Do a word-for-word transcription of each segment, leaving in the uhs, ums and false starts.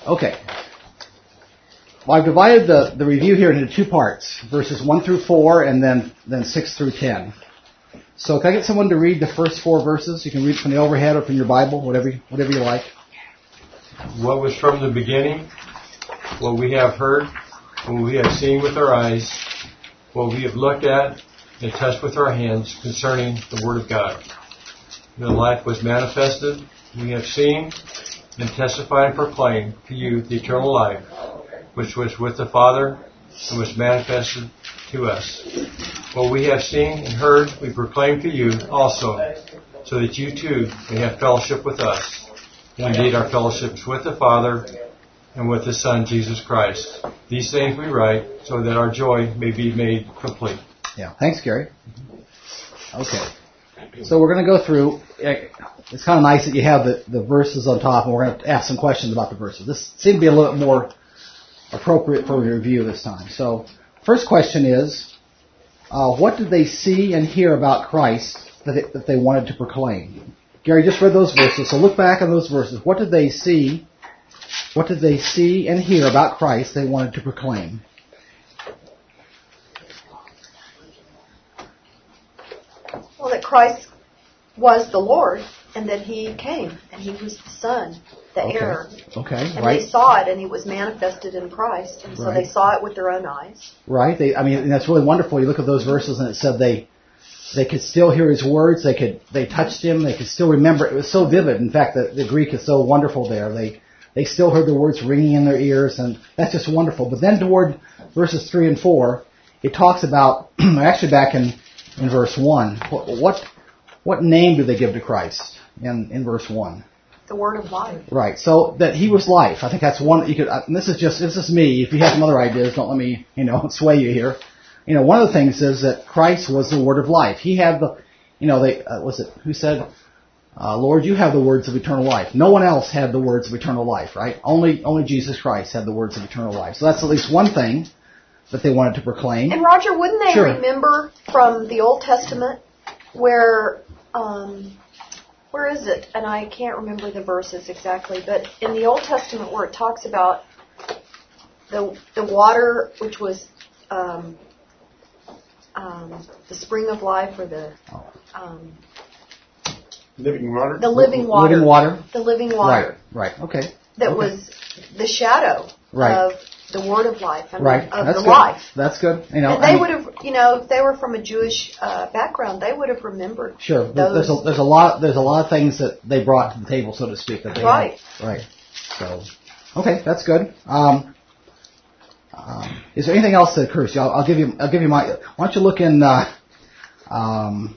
Okay. Well, I've divided the, the review here into two parts, verses one through four and then, then six through ten. So can I get someone to read the first four verses? You can read from the overhead or from your Bible, whatever, whatever you like. What was from the beginning, what we have heard, what we have seen with our eyes, what we have looked at and touched with our hands concerning the Word of God. The life was manifested, we have seen and testified and proclaimed to you the eternal life, which was with the Father and was manifested to us. What we have seen and heard, we proclaim to you also, so that you too may have fellowship with us. And indeed, our fellowship is with the Father and with the Son, Jesus Christ. These things we write so that our joy may be made complete. Yeah. Thanks, Gary. Okay. So we're going to go through. It's kind of nice that you have the, the verses on top, and we're going to ask some questions about the verses. This seemed to be a little bit more appropriate for review this time. So, first question is, uh, what did they see and hear about Christ that, it, that they wanted to proclaim? Gary just read those verses, so look back on those verses. What did they see? What did they see and hear about Christ they wanted to proclaim? Well, that Christ was the Lord, and that He came, and He was the Son, the Okay. heir. Okay, and right. they saw it, and He was manifested in Christ, and so Right. they saw it with their own eyes. Right. They, I mean, and that's really wonderful. You look at those verses, and it said they they could still hear His words. They could they touched Him. They could still remember. It was so vivid. In fact, the, the Greek is so wonderful there. They they still heard the words ringing in their ears, and that's just wonderful. But then toward verses three and four, it talks about actually back in in verse one. What what, what name do they give to Christ in in verse one? The Word of life. Right. So that He was life. I think that's one. You could. And this is just this is me. If you have some other ideas, don't let me you know sway you here. You know, one of the things is that Christ was the Word of life. He had the, you know, they uh, was it who said, uh, "Lord, you have the words of eternal life." No one else had the words of eternal life, right? Only only Jesus Christ had the words of eternal life. So that's at least one thing that they wanted to proclaim. And Roger, wouldn't they Sure. remember from the Old Testament where, um, where is it? And I can't remember the verses exactly, but in the Old Testament where it talks about the the water which was um, um, the spring of life, or the um, Living water? the living water, Living water. the living water Right. Right. Okay. that Okay. was the shadow Right. of the Word of life and Right. of That's the good. life. That's good. You know, And they I mean, would have, you know, if they were from a Jewish uh, background, they would have remembered. Sure. Those. There's a, there's a lot there's a lot of things that they brought to the table, so to speak. That they Right. Had. Right. So, okay, that's good. Um, um, is there anything else that occurs to you? I'll, I'll give you I'll give you my. Why don't you look in? Uh, um,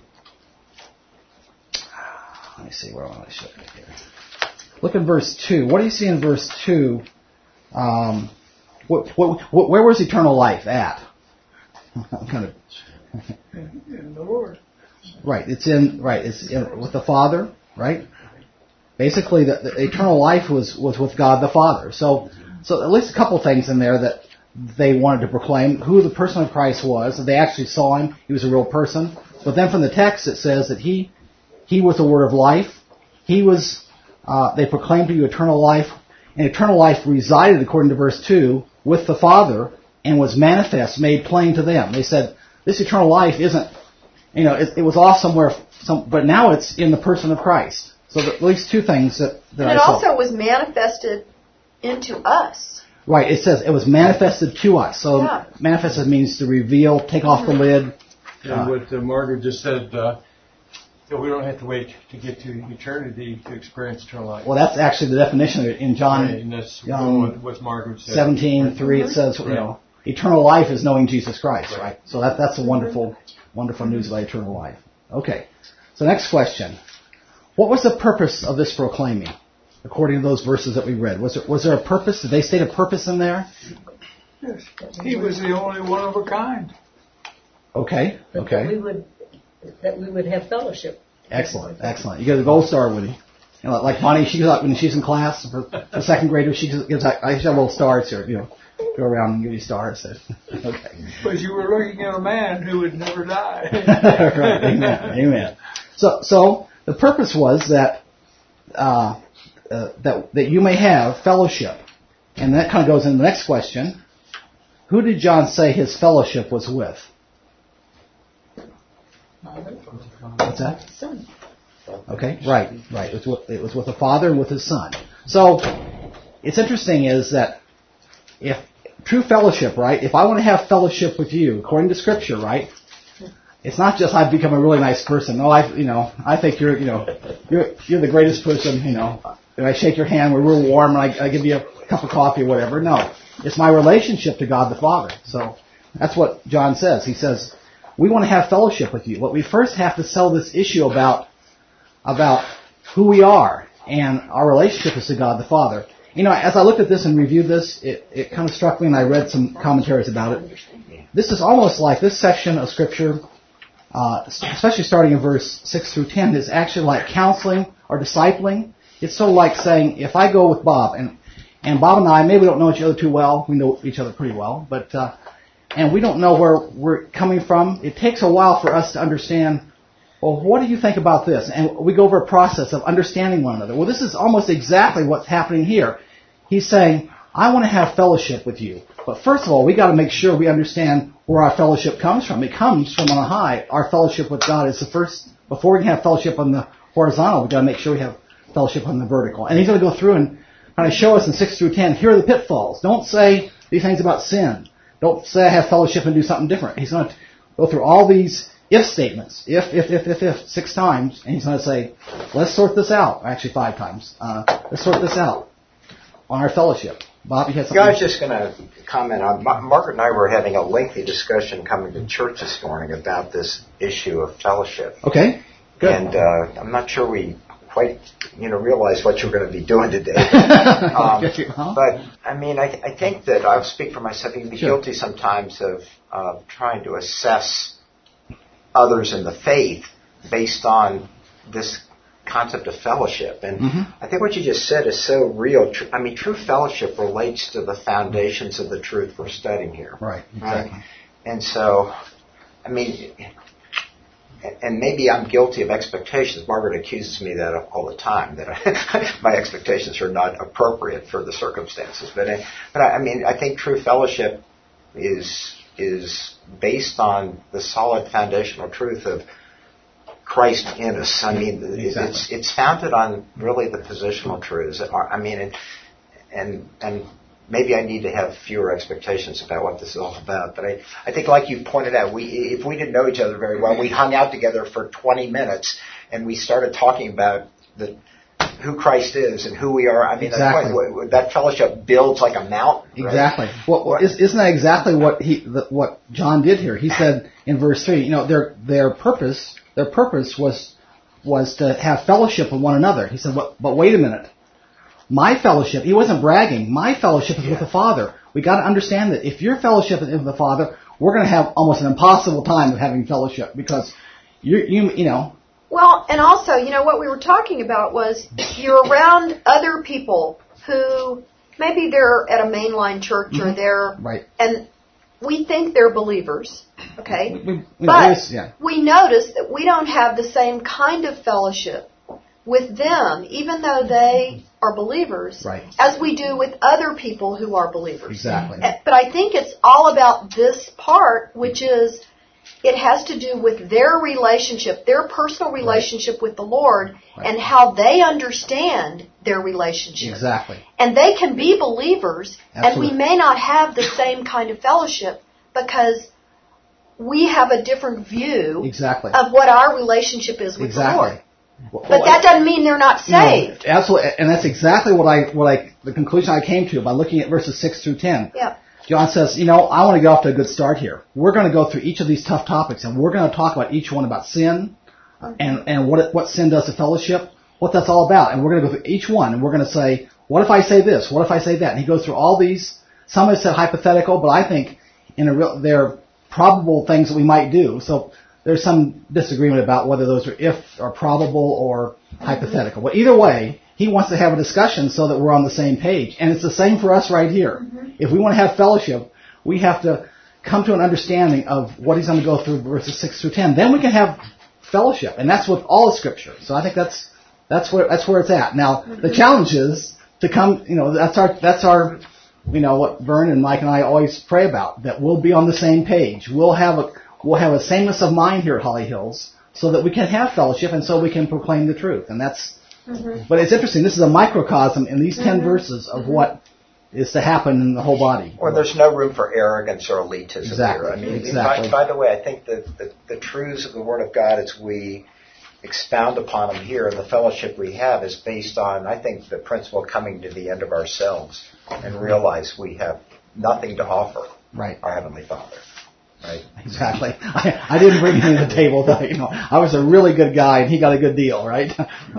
let me see where I want to show you here. Look in verse two. What do you see in verse two? Um, what, what, what, where was eternal life at? I'm kind of. In the Lord. Right, it's in right. It's in, with the Father, right? Basically, the, the eternal life was, was with God the Father. So, so at least a couple things in there that they wanted to proclaim: who the person of Christ was. That they actually saw Him; He was a real person. But then from the text, it says that He He was the Word of life. He was. Uh, they proclaimed to you eternal life, and eternal life resided, according to verse two, with the Father, and was manifest, made plain to them. They said this eternal life isn't. You know, it, it was off somewhere, some, but now it's in the person of Christ. So at least two things that, that And I it saw. also was manifested into us. Right, it says it was manifested to us. So Yeah. manifested means to reveal, take off the lid. And Uh, what uh, Margaret just said, uh, that we don't have to wait to get to eternity to experience eternal life. Well, that's actually the definition of it in John Right, and that's John what, what Margaret said. seventeen three. It says, you know, eternal life is knowing Jesus Christ, right? So that that's a wonderful, wonderful news about eternal life. Okay, so next question. What was the purpose of this proclaiming, according to those verses that we read? Was there, was there a purpose? Did they state a purpose in there? Yes. He was the only one of a kind. Okay, But that we okay. would that we would have fellowship. Excellent, excellent. You get a gold star with you. You know, like Bonnie, she goes out when she's in class for, for second graders. She gives out, I have little stars here. You know, go around and give you stars. Okay. But you were looking at a man who would never die. Right. Amen. Amen. So, so the purpose was that uh, uh, that that you may have fellowship. And that kind of goes into the next question. Who did John say his fellowship was with? Father, What's that? Son. Okay, right, right. It was with, it was with the Father and with His Son. So, it's interesting is that if true fellowship, right, if I want to have fellowship with you, according to Scripture, right, it's not just I've become a really nice person. No, I, you know, I think you're, you know, you're, you're the greatest person, you know. If I shake your hand, we're real warm, and I, I give you a cup of coffee or whatever. No, it's my relationship to God the Father. So, that's what John says. He says, we want to have fellowship with you, but we first have to sell this issue about about who we are and our relationship is to God the Father. You know, as I looked at this and reviewed this, it, it kind of struck me, and I read some commentaries about it. This is almost like this section of Scripture, uh, especially starting in verse six through ten, is actually like counseling or discipling. It's sort of like saying, if I go with Bob, and and Bob and I, maybe we don't know each other too well. We know each other pretty well, but uh, and we don't know where we're coming from. It takes a while for us to understand, well, what do you think about this? And we go over a process of understanding one another. Well, this is almost exactly what's happening here. He's saying, I want to have fellowship with you. But first of all, we got to make sure we understand where our fellowship comes from. It comes from on high. Our fellowship with God is the first. Before we can have fellowship on the horizontal, we got to make sure we have fellowship on the vertical. And he's going to go through and kind of show us in six through ten, here are the pitfalls. Don't say these things about sin. Don't say I have fellowship and do something different. He's going to go through all these if statements, if, if, if, if, if, six times, and he's going to say, let's sort this out. Actually, five times. Uh, let's sort this out on our fellowship. Bob, you had something? Yeah, I was just going to comment on, Margaret and I were having a lengthy discussion coming to church this morning about this issue of fellowship. Okay, good. And uh, I'm not sure we quite, you know, realize what you're going to be doing today. um, huh? But, I mean, I, th- I think that I'll speak for myself. You can be Sure. guilty sometimes of uh, trying to assess others in the faith based on this concept of fellowship. And mm-hmm. I think what you just said is so real. Tr- I mean, true fellowship relates to the foundations of the truth we're studying here. Right, exactly. Right? And so, I mean, and maybe I'm guilty of expectations. Margaret accuses me of that all the time, that I, my expectations are not appropriate for the circumstances. But, I, but I, I mean, I think true fellowship is is based on the solid foundational truth of Christ in us. I mean, Exactly. it's it's founded on really the positional truths. That are, I mean, and and and maybe I need to have fewer expectations about what this is all about. But I, I think, like you pointed out, we if we didn't know each other very well, we hung out together for twenty minutes and we started talking about the who Christ is and who we are. I mean, Exactly. that, point, that fellowship builds like a mountain. Right? Exactly. Well, well, is, isn't that exactly what he, the, what John did here? He said in verse three, you know, their their purpose, their purpose was was to have fellowship with one another. He said, but, but wait a minute, my fellowship. He wasn't bragging. My fellowship is Yeah. with the Father. We got to understand that if your fellowship is with the Father, we're going to have almost an impossible time of having fellowship because you you you know. Well, and also, you know, what we were talking about was you're around other people who maybe they're at a mainline church or they're, Right. and we think they're believers, okay? We, we, you know, But there's- yeah. we notice that we don't have the same kind of fellowship with them, even though they are believers, Right. as we do with other people who are believers. Exactly. Uh, But I think it's all about this part, which is it has to do with their relationship, their personal relationship with the Lord, Right. and how they understand their relationship. Exactly. And they can be believers, and Absolutely. we may not have the same kind of fellowship because we have a different view Exactly. of what our relationship is with the Lord. Exactly. Well, But that doesn't mean they're not saved. No, absolutely, and that's exactly what I, what I, the conclusion I came to by looking at verses six through ten. Yeah. John says, you know, I want to get off to a good start here. We're going to go through each of these tough topics, and we're going to talk about each one about sin, and and what it, what sin does to fellowship, what that's all about, and we're going to go through each one, and we're going to say, what if I say this? What if I say that? And he goes through all these. Some have said hypothetical, but I think in a real, they're probable things that we might do. So there's some disagreement about whether those are if or probable or hypothetical. But either way, he wants to have a discussion so that we're on the same page. And it's the same for us right here. Mm-hmm. If we want to have fellowship, we have to come to an understanding of what he's going to go through verses six through ten. Then we can have fellowship. And that's with all of Scripture. So I think that's that's where that's where it's at. Now, mm-hmm. the challenge is to come, you know, that's our that's our you know, what Vern and Mike and I always pray about, that we'll be on the same page. We'll have a, we'll have a sameness of mind here at Holly Hills so that we can have fellowship and so we can proclaim the truth. And that's, mm-hmm. But it's interesting. This is a microcosm in these ten mm-hmm. verses of mm-hmm. what is to happen in the whole body. Or there's no room for arrogance or elitism exactly. here. I mean, exactly. by, by the way, I think that the, the truths of the Word of God as we expound upon them here and the fellowship we have is based on, I think, the principle of coming to the end of ourselves and realize we have nothing to offer right. our Heavenly Father. Right. Exactly. I, I didn't bring him to the table. To, you know, I was a really good guy, and he got a good deal, right?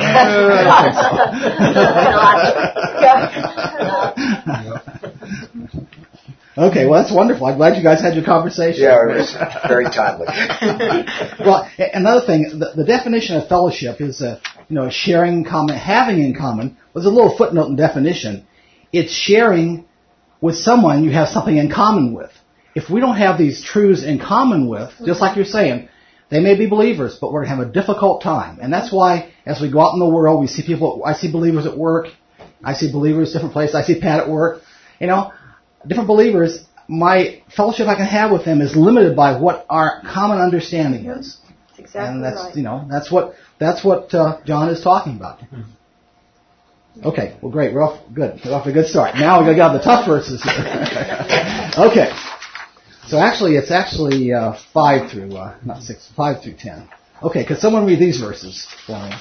Okay, well, that's wonderful. I'm glad you guys had your conversation. Yeah, it was very timely. Well, another thing, the, the definition of fellowship is, uh, you know, sharing in common, having in common. Was a little footnote in definition. It's sharing with someone you have something in common with. If we don't have these truths in common with, just like you're saying, they may be believers, but we're going to have a difficult time. And that's why, as we go out in the world, we see people, I see believers at work, I see believers different places, I see Pat at work, you know, different believers. My fellowship I can have with them is limited by what our common understanding is. That's exactly and that's, right. you know, that's what, that's what uh, John is talking about. Okay, well, great. We're off, good. We're off to a good start. Now we're going to get on the tough verses here. Okay. So actually, it's actually uh, five through, uh, not six, five through ten. Okay, could someone read these verses for me?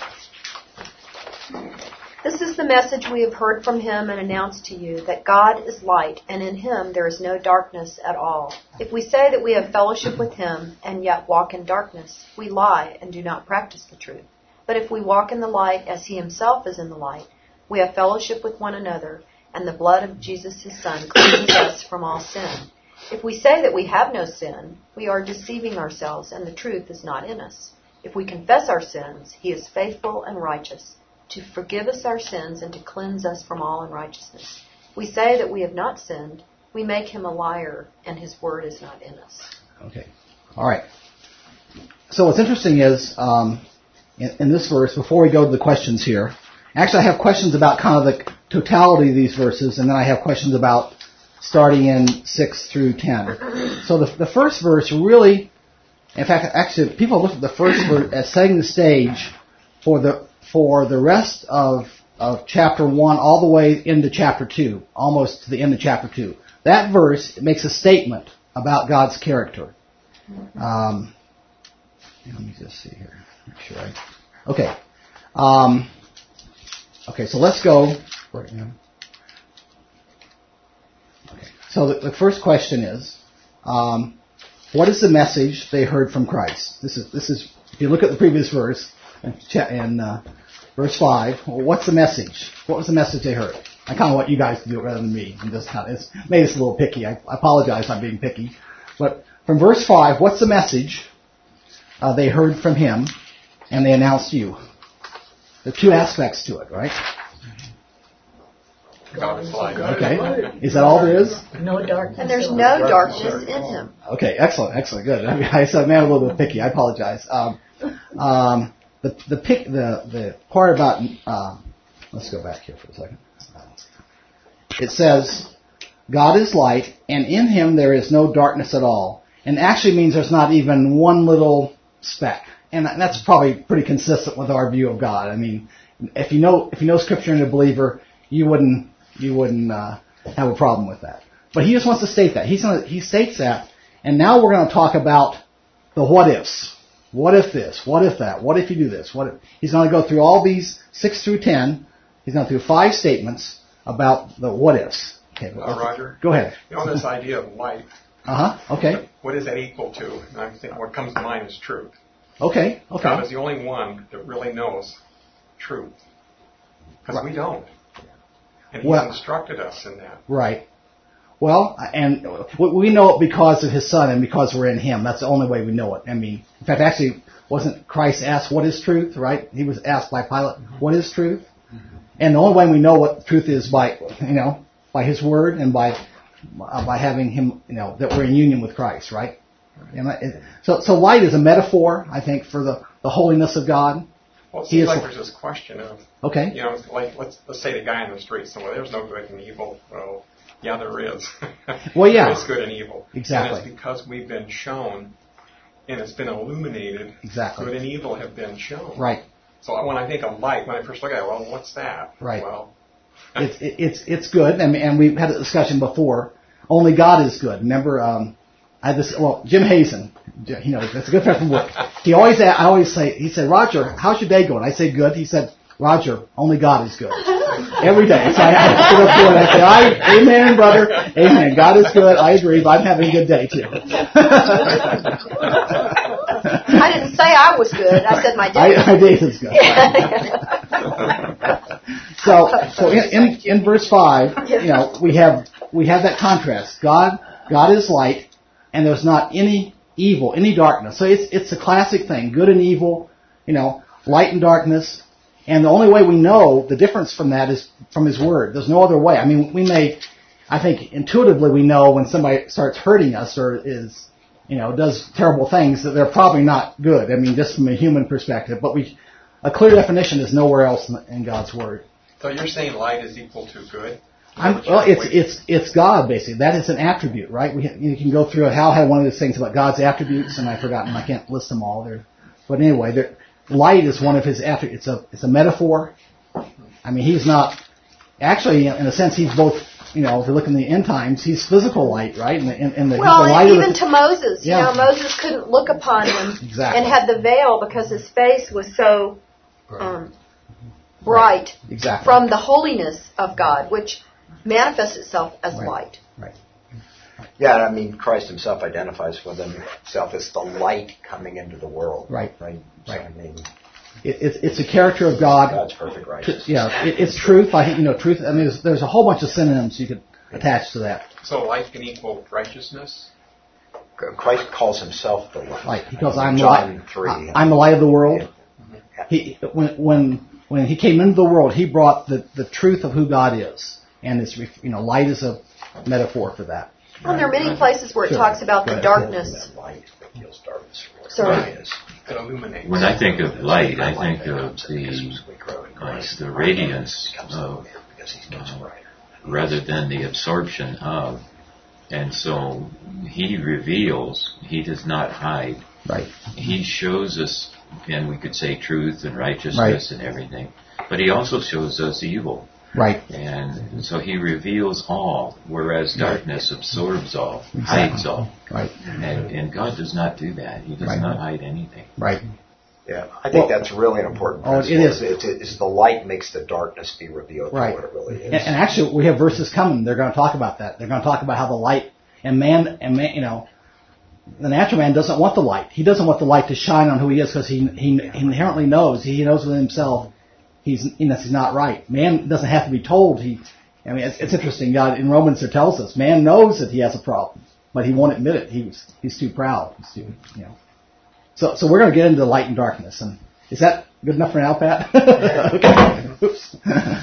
This is the message we have heard from him and announced to you, that God is light, and in him there is no darkness at all. If we say that we have fellowship with him and yet walk in darkness, we lie and do not practice the truth. But if we walk in the light as he himself is in the light, we have fellowship with one another, and the blood of Jesus his Son cleanses us from all sin. If we say that we have no sin, we are deceiving ourselves, and the truth is not in us. If we confess our sins, he is faithful and righteous to forgive us our sins and to cleanse us from all unrighteousness. If we say that we have not sinned, we make him a liar, and his word is not in us. Okay. All right. So what's interesting is, um, in, in this verse, before we go to the questions here, actually I have questions about kind of the totality of these verses, and then I have questions about starting in six through ten. So the, the first verse really, in fact, actually, people look at the first verse as setting the stage for the for the rest of of chapter one all the way into chapter two, almost to the end of chapter two. That verse makes a statement about God's character. Um, let me just see here. Make sure I. Okay. Um, okay. So let's go. Right now. Okay. So the, the first question is, um, what is the message they heard from Christ? This is this is. If you look at the previous verse in uh, verse five, well, what's the message? What was the message they heard? I kind of want you guys to do it rather than me. I'm just kind of, it's made us a little picky. I, I apologize if I'm being picky. But from verse five, what's the message uh, they heard from him and they announced to you? There are two aspects to it, right? God is light. Okay. Is that all there is? No darkness. And there's no darkness in him. Okay, excellent, excellent, good. I, mean, I said, man, I'm a little bit picky. I apologize. Um, um, the the pick the the part about uh, let's go back here for a second. It says, God is light, and in him there is no darkness at all. And actually means there's not even one little speck. And that's probably pretty consistent with our view of God. I mean, if you know if you know Scripture and a believer, you wouldn't you wouldn't uh, have a problem with that. But he just wants to state that. He's gonna, he states that, and now we're going to talk about the what ifs. What if this? What if that? What if you do this? What if? He's going to go through all these six through ten. He's going to go through five statements about the what ifs. Okay, uh, Roger. Go ahead. You know, this idea of light. Uh huh. Okay. What is that equal to? And I'm thinking what comes to mind is truth. Okay. Okay. God is the only one that really knows truth, because right. we don't, and He's well, instructed us in that. Right. Well, and we know it because of His Son and because we're in Him. That's the only way we know it. I mean, in fact, actually, wasn't Christ asked, what is truth, right? He was asked by Pilate, mm-hmm. what is truth? Mm-hmm. And the only way we know what truth is by, you know, by His Word and by uh, by having Him, you know, that we're in union with Christ, right? And it, so, so light is a metaphor, I think, for the, the holiness of God. Well, it seems like there's this question of, okay. you know, like let's let's say the guy in the street somewhere, there's no good and evil. Well, Yeah, there is. Well, yeah. It's good and evil. Exactly. And it's because we've been shown, and it's been illuminated. Exactly. Good and evil have been shown. Right. So when I think of light, when I first look at it, well, what's that? Right. Well, it's it's it's good, and and we've had a discussion before. Only God is good. Remember, um, I had this. Well, Jim Hazen, you know, that's a good friend from work. He always, I always say, he said, Roger, how's your day going? I say good. He said, Roger, only God is good. Every day. So I, I sit up here and I say, I, amen, brother, amen. God is good. I agree, but I'm having a good day too. I didn't say I was good. I said my day. I, my day is good. so, so in, in in verse five, you know, we have we have that contrast. God, God is light, and there's not any evil, any darkness. So it's it's a classic thing: good and evil, you know, light and darkness. And the only way we know the difference from that is from His Word. There's no other way. I mean, we may, I think, intuitively we know when somebody starts hurting us or is, you know, does terrible things that they're probably not good. I mean, just from a human perspective. But we, a clear definition is nowhere else in, in God's Word. so you're saying light is equal to good? I'm, well, it's it's it's God basically. That is an attribute, right? We you can go through it. Hal had one of those things about God's attributes, and I've forgotten. I can't list them all there. But anyway, there. Light is one of his attributes. It's a it's a metaphor. I mean, he's not actually, in a sense, he's both. You know, if you look in the end times, he's physical light, right? And the, in, in the, well, he's the light and even of the, to Moses, yeah. you know, Moses couldn't look upon him Exactly. and had the veil because his face was so um, bright right. Exactly. from the holiness of God, which manifests itself as right. light. Right. Yeah, I mean, Christ himself identifies with himself as the light coming into the world. Right. Right. So, Right. I mean, It, it's it's a character of God. God's perfect righteousness. Yeah, it, it's truth. I think you know truth. I mean, there's, there's a whole bunch of synonyms you could attach to that. So light can equal righteousness? Christ calls himself the light. Light, because I'm John light. three. I'm the light of the world. Yeah. He when when when he came into the world, he brought the, the truth of who God is, and it's you know light is a metaphor for that. Well, there are many places where it Sure. talks about the Right. darkness. That light that deals darkness. Sorry. Is. It illuminates. When I think of light, I think of the like the radiance of, uh, rather than the absorption of. And so he reveals, he does not hide. Right. He shows us, and we could say truth and righteousness Right. and everything, but he also shows us evil. Right. And so he reveals all, whereas darkness absorbs all, Exactly. hides all. Right. And, and God does not do that. He does Right. not hide anything. Right. Yeah, I think Well, that's really an important oh, it principle. is. It's, it's, it's the light makes the darkness be revealed Right. to what it really is. And, and actually, we have verses coming. They're going to talk about that. They're going to talk about how the light and man and man, you know, the natural man doesn't want the light. He doesn't want the light to shine on who he is because he, he he inherently knows. He knows within himself he's you know he's not right. Man doesn't have to be told. He, I mean, it's, it's interesting. God in Romans it tells us man knows that he has a problem, but he won't admit it. He's he's too proud. He's too you know. So so we're going to get into light and darkness. And is that good enough for now, Pat? Okay. Oops.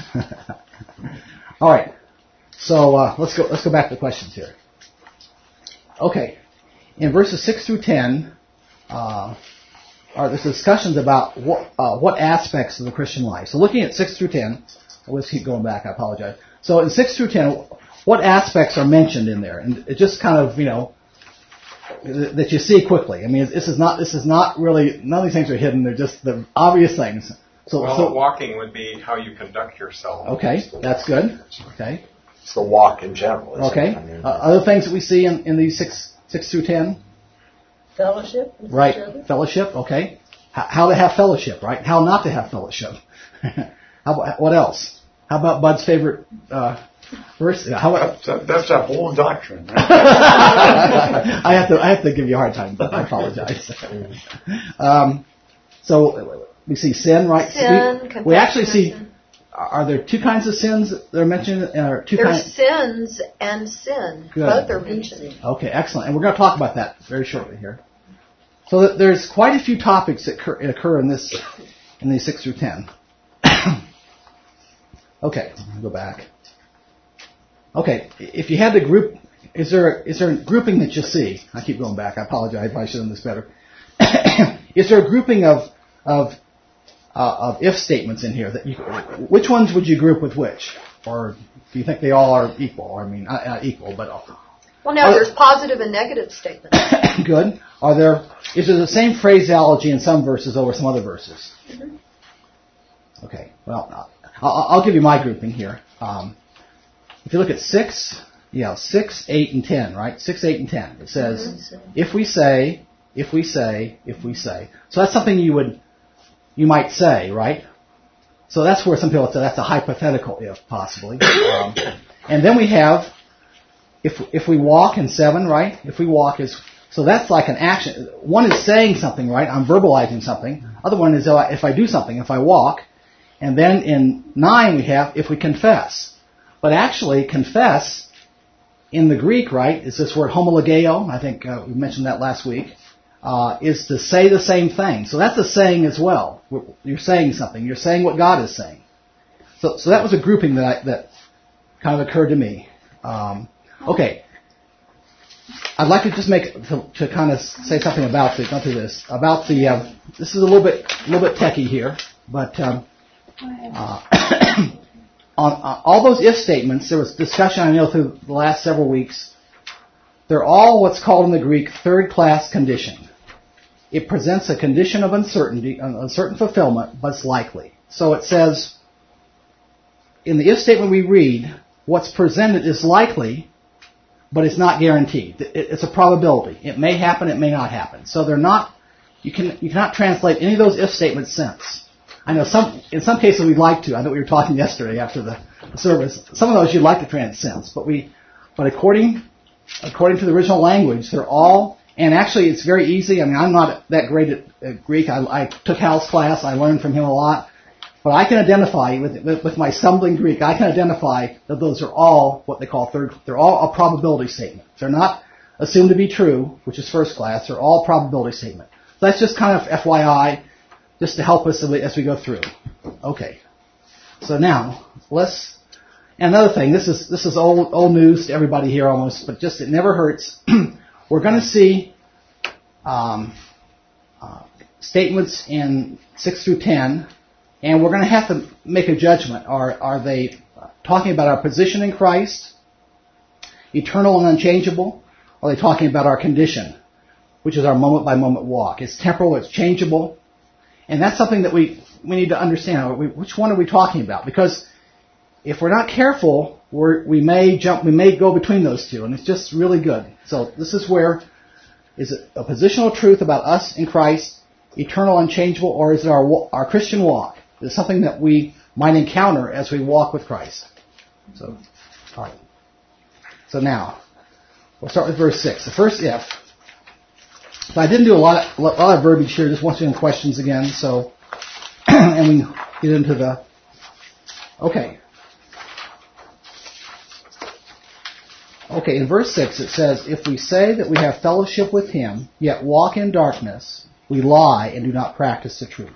All right. So uh, let's go. Let's go back to the questions here. Okay, in verses six through ten, uh, are there's discussions about what uh, what aspects of the Christian life. So looking at six through ten, let's keep going back. I apologize. So in six through ten, what aspects are mentioned in there? And it just kind of you know that you see quickly. I mean, this is not this is not really none of these things are hidden. They're just the obvious things. So, Well, so walking would be how you conduct yourself. okay, that's good. Okay. It's the walk in general. Isn't Okay. It? I mean, Uh, other things that we see in, in these six six through ten, Fellowship with right? each other. Fellowship. Okay. H- how to have fellowship, right? How not to have fellowship. How about, what else? How about Bud's favorite uh, verse? How about? That's a, that's a whole doctrine. Right? I have to I have to give you a hard time, but I apologize. um, so we see sin, right? Sin, we, we actually confession see. of sin. Are there two kinds of sins that are mentioned? Or two There's kinds? sins and sin. Good. Both are mentioned. Okay, excellent. And we're going to talk about that very shortly here. So that there's quite a few topics that occur, occur in this, in these six through ten. Okay, I'll go back. Okay, if you had to group, is there is there a grouping that you see? I keep going back. I apologize. I probably should have done this better. Is there a grouping of of uh, of if statements in here. That you, which ones would you group with which? Or do you think they all are equal? I mean, not, not equal, but... Well, now there's positive and negative statements. Good. Are there, is there the same phraseology in some verses over some other verses? Mm-hmm. Okay, well, I'll, I'll give you my grouping here. Um, if you look at six, yeah, six, eight, and ten, right? Six, eight, and ten. It says, mm-hmm. if we say, if we say, if we say. So that's something you would, you might say, right? So that's where some people say that's a hypothetical if, possibly. Um, and then we have, if if we walk in seven, right? If we walk is, so that's like an action. One is saying something, right? I'm verbalizing something. Other one is if I do something, if I walk. And then in nine we have if we confess. But actually, confess in the Greek, right, is this word homologeo. I think uh, we mentioned that last week. Uh, is to say the same thing. So that's a saying as well. You're saying something. You're saying what God is saying. So, so that was a grouping that I, that kind of occurred to me. Um, okay, I'd like to just make to, to kind of say something about the go through this about the. Uh, this is a little bit a little bit techie here, but um, uh, on uh, all those if statements, there was discussion I know through the last several weeks. They're all what's called in the Greek third-class condition. It presents a condition of uncertainty, an uncertain fulfillment, but it's likely. So it says, in the if statement we read, what's presented is likely, but it's not guaranteed. It's a probability. It may happen, it may not happen. So they're not, you can you cannot translate any of those if statements since. I know some, in some cases we'd like to. I know we were talking yesterday after the service. Some of those you'd like to translate since, but we, but according According to the original language, they're all, and actually it's very easy. I mean, I'm not that great at, at Greek. I, I took Hal's class. I learned from him a lot. But I can identify, with, with, with my stumbling Greek, I can identify that those are all what they call third, they're all a probability statement. They're not assumed to be true, which is first class. They're all probability statement. So that's just kind of F Y I, just to help us as we go through. Okay. So now, let's... And another thing, this is this is old old news to everybody here almost, but just it never hurts. We're going to see um, uh, statements in six through ten, and we're going to have to make a judgment. Are are they talking about our position in Christ, eternal and unchangeable? Or are they talking about our condition, which is our moment by moment walk? It's temporal, it's changeable, and that's something that we we need to understand. Which one are we talking about? Because if we're not careful, we're, we may jump, we may go between those two, and it's just really good. So this is where, is it a positional truth about us in Christ, eternal, unchangeable, or is it our our Christian walk? Is it something that we might encounter as we walk with Christ? So, all right. So now, we'll start with verse six. The first if. So I didn't do a lot of, a lot of verbiage here, just once again questions again, so, and we get into the, okay. Okay, in verse six it says, if we say that we have fellowship with Him, yet walk in darkness, we lie and do not practice the truth.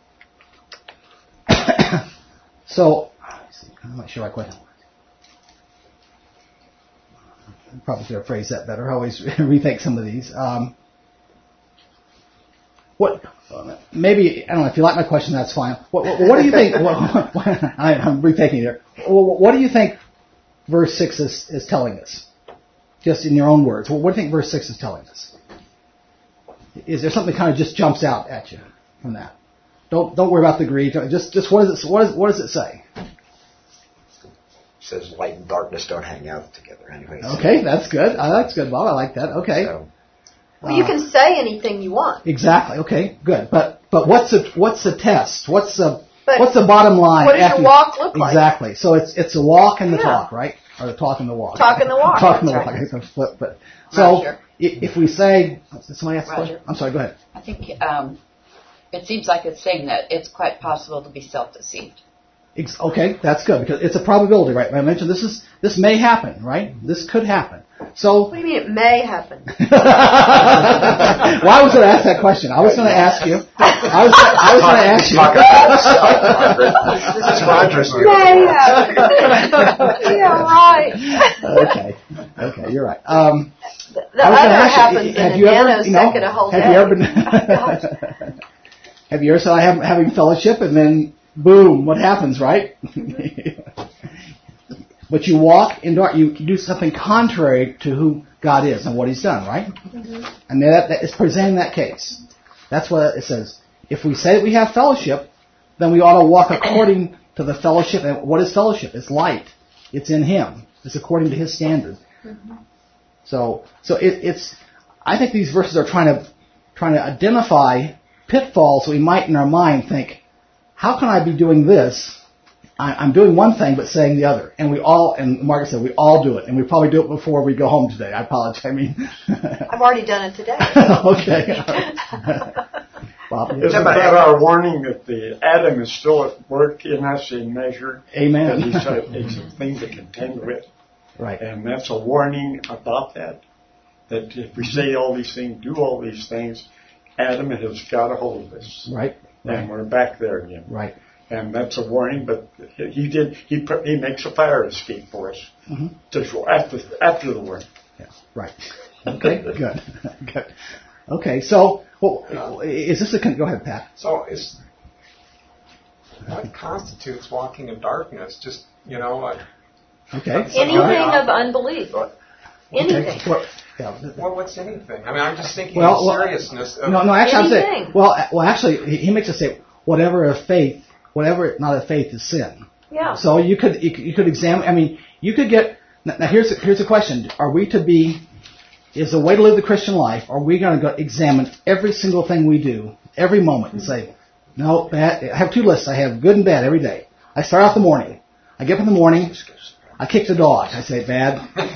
So, I'm not sure I quite probably should have phrased that better. I always rethink some of these. Um, what? Maybe, I don't know, if you like my question, that's fine. What, what, what do you think? What, what, I, I'm retaking it here. What do you think verse six is, is telling us? Just in your own words. Well, what do you think verse six is telling us? Is there something that kind of just jumps out at you from that? Don't don't worry about the Greek. Just just what does it what, is, what does it say? It says light and darkness don't hang out together anyway. Okay, that's good. Uh, that's good, Bob. I like that. Okay. So, well, you can say anything you want. Exactly. Okay, good. But but what's the what's the test? What's the but what's the bottom line? What does your walk look like? Exactly. So it's it's a walk and the yeah. talk, right? Or the talk and the walk. Talk and the walk. Talk and the That's walk. right. I guess flip, but so Roger. if we say, somebody ask a Roger. question? I'm sorry. Go ahead. I think um, it seems like it's saying that it's quite possible to be self-deceived. Okay, that's good because it's a probability, right? I mentioned this is this may happen, right? This could happen. So, what do you mean it may happen? Why was I ask that question? I was going to ask you. I was I was going to ask you. May happen. Yeah, right. Okay, okay, you're right. Um, the the other happens you, in a you ever, nanosecond you know, a whole have day. You ever been Have you ever said, I am having fellowship, and then, boom, what happens, right? But you walk in dark, you do something contrary to who God is and what He's done, right? Mm-hmm. And that, that is presenting that case. That's what it says. If we say that we have fellowship, then we ought to walk according to the fellowship. And what is fellowship? It's light. It's in Him. It's according to His standard. Mm-hmm. So, so it, it's. I think these verses are trying to trying to identify pitfalls we might in our mind think, how can I be doing this? I, I'm doing one thing but saying the other. And we all, and Margaret said, we all do it. And we probably do it before we go home today. I apologize. I mean, I've already done it today. Okay. Bob, Isn't that our warning that the Adam is still at work in us in measure? Amen. That he's a, it's a thing to contend with. Right. And that's a warning about that. That if we say all these things, do all these things, Adam has got a hold of us. Right. And right. we're back there again. Right. And that's a warning, but he did, he put, he makes a fire escape for us. Mm-hmm. To, after, after the warning. Yeah. Right. Okay, good. Good. Okay, so, well, is this a, go ahead, Pat. So it's, what constitutes walking in darkness? Just, you know, like. Okay. Anything of unbelief. Anything. Okay. Well, yeah. Well, what's anything? I mean, I'm just thinking well, of seriousness. Of no, no, actually, anything. I'm saying, well, well, actually, he, he makes us say, whatever of faith, whatever not of faith is sin. Yeah. So you could, you could, you could examine, I mean, you could get, now, now here's, here's a question. Are we to be, is the way to live the Christian life, are we going to go examine every single thing we do, every moment, and say, no, bad, I have two lists. I have good and bad every day. I start out the morning. I get up in the morning. I kick the dog. I say, bad.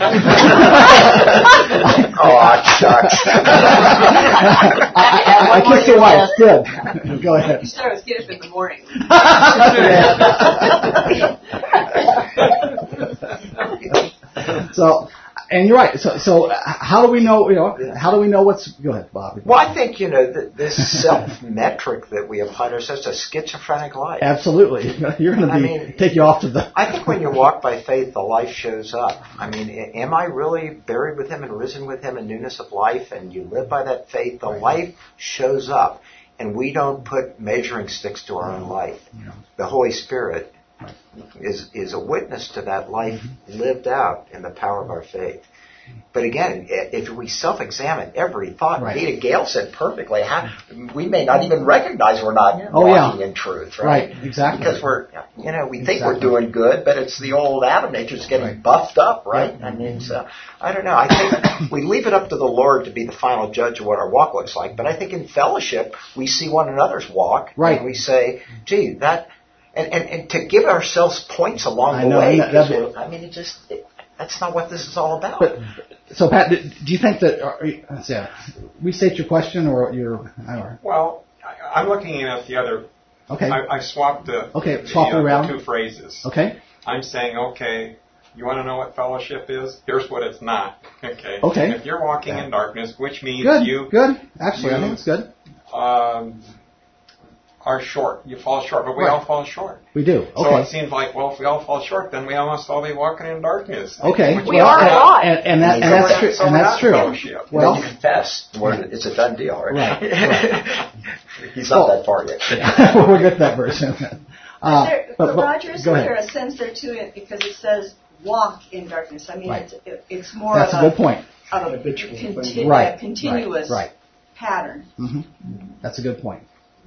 Oh, shucks. I, I, I kick the wife. Good. Go ahead. You start with get up in the morning. So, and you're right. So, so how do we know? You know, how do we know what's? Go ahead, Bob. Well, I think you know th- this self-metric that we apply to ourselves, a schizophrenic life. Absolutely, you're going to be I mean, take you off to the. I think when you walk by faith, the life shows up. I mean, am I really buried with Him and risen with Him in newness of life? And you live by that faith, the life shows up, and we don't put measuring sticks to our own life. The Holy Spirit is is a witness to that life lived out in the power of our faith. But again, if we self-examine every thought, right. Rita Gale said perfectly, how, we may not even recognize we're not oh, walking yeah. in truth, right? Right, exactly. Because we're, you know, we think exactly. we're doing good, but it's the old Adam nature's getting right. buffed up, right? Yeah. I mean, so, I don't know. I think we leave it up to the Lord to be the final judge of what our walk looks like. But I think in fellowship, we see one another's walk, right. and we say, gee, that, and, and, and to give ourselves points along I the know, way. That, that, I mean, it just, it, that's not what this is all about. But, so, Pat, do you think that, are, let's see, restate your question or your, I don't know. Well, I, I'm looking at the other, okay. I, I swapped the, okay, the, swap uh, around. the two phrases. Okay. I'm saying, okay, you want to know what fellowship is? Here's what it's not. Okay. Okay. If you're walking yeah. in darkness, which means good, you... Good, Actually, you, I think it's good. Um, are short. You fall short, but we right. all fall short. We do. Okay. So it seems like, well, if we all fall short, then we almost all be walking in darkness. Okay. We well, are and, God. And, and, that, and that's true. So and that's true. Fellowship. Well, you confess. It's a done deal, right? Right. right. He's not well, that far yet. we'll get to that verse. Uh, there, but, but, but Roger, isn't go ahead. there a sense there to it because it says walk in darkness? I mean, right. it's, it, it's more That's of a good point. Of a, conti- right. a continuous right. pattern. Mm-hmm. That's a good point.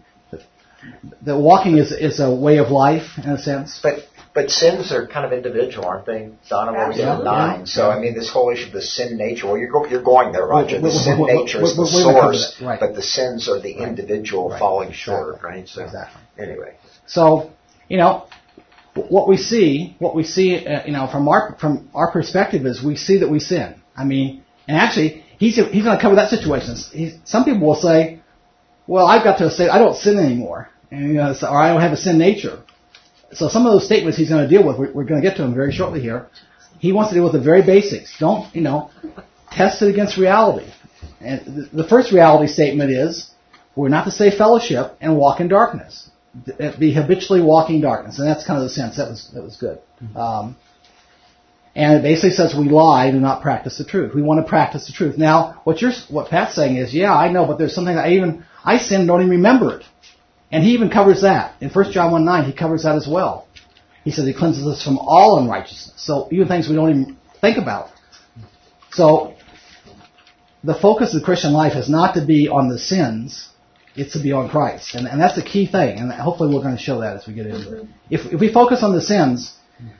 The walking is is a way of life in a sense. But but sins are kind of individual, aren't they? Donna, what was it, nine? So I mean, this whole issue of the sin nature. Well, you're go, you're going there, Roger. The sin nature is the source, right. but the sins are the right. individual right. falling exactly. short, right? So exactly. Anyway, so you know what we see, what we see, uh, you know, from our from our perspective is we see that we sin. I mean, and actually, he's he's going to cover that situation. He's, some people will say, well, I've got to say I don't sin anymore, and, you know, or I don't have a sin nature. So some of those statements he's going to deal with, we're, we're going to get to them very shortly here. He wants to deal with the very basics. Don't, you know, test it against reality. And the, the first reality statement is, we're not to say fellowship and walk in darkness. Be habitually walking darkness. And that's kind of the sense. That was, that was good. Um, and it basically says we lie, do not practice the truth. We want to practice the truth. Now, what you're, what Pat's saying is, yeah, I know, but there's something I even, I sin, don't even remember it. And he even covers that. In First John one nine, he covers that as well. He says he cleanses us from all unrighteousness. So even things we don't even think about. So the focus of the Christian life is not to be on the sins, it's to be on Christ. And, and that's the key thing. And hopefully we're going to show that as we get into it. If, if we focus on the sins,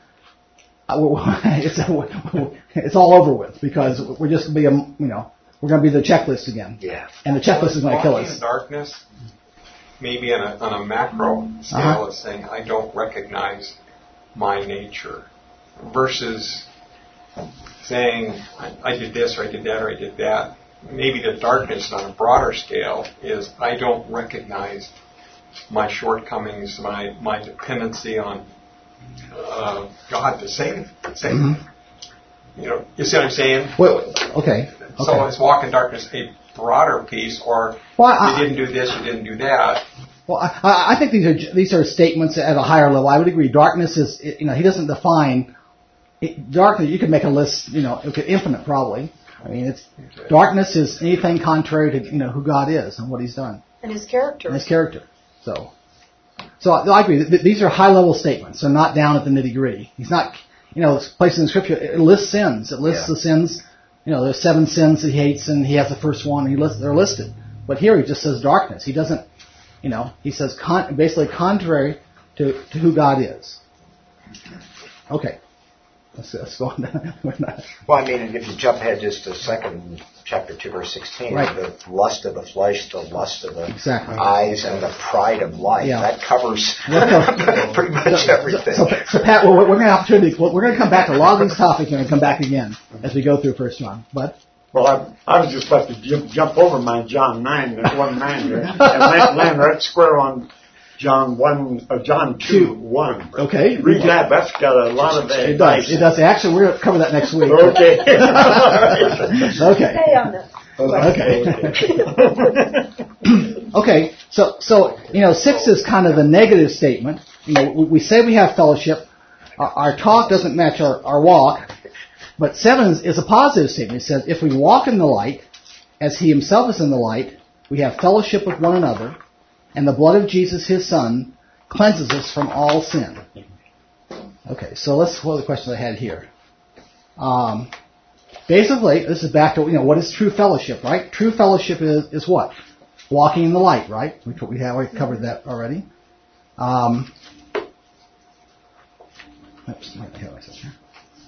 it's, it's all over with because we're just going to be, a, you know, we're going to be the checklist again. Yeah. And the checklist is going to kill us. Walking in darkness, maybe on a, on a macro scale, Uh-huh. is saying I don't recognize my nature, versus saying I, I did this or I did that or I did that. Maybe the darkness on a broader scale is I don't recognize my shortcomings, my my dependency on uh, God to save. save. Mm-hmm. You know, you see what I'm saying? Well, okay. So okay. is walk in darkness a broader piece, or Well, I- you didn't do this, you didn't do that? Well, I, I think these are these are statements at a higher level. I would agree. Darkness is, you know, he doesn't define it, darkness. You could make a list, you know, okay, infinite probably. I mean, it's Okay. darkness is anything contrary to, you know, who God is and what He's done And his character. and His character. So, so I, I agree. Th- These are high level statements. They're not down at the nitty gritty. He's not, you know, it's placed in the Scripture. It lists sins. It lists Yeah. the sins. You know, there's seven sins that He hates, and He has the first one. And he lists, they're listed. But here He just says darkness. He doesn't. You know, he says con- basically contrary to, to who God is. Okay. Let's, let's go on. Well, I mean, if you jump ahead just a second, chapter two, verse sixteen, Right. the lust of the flesh, the lust of the Exactly. eyes, and the pride of life. Yeah. That covers That pretty much everything. So, so Pat, we're, we're going to have opportunity. We're going to come back to a lot of these topics. We're going to come back again as we go through First John. But Well, I, I was just about to jump, jump over my John nine, that one nine there, and land, land right square on John one, uh, John two, Two. one. Okay. Read that. That's got a lot of it advice. does. It does. Actually, we're going to cover that next week. Okay. Okay. Stay on this. Okay. Okay. So, so you know, six is kind of the negative statement. You know, we, we say we have fellowship. Our, our talk doesn't match our, our walk. But seven is, is a positive statement. It says, if we walk in the light, as He Himself is in the light, we have fellowship with one another, and the blood of Jesus, His Son, cleanses us from all sin. Okay, so let's, what are the questions I had here? Um, basically, this is back to, you know, what is true fellowship, right? True fellowship is, is what? Walking in the light, right? We, we have already covered that already. Um, oops, I have myself here.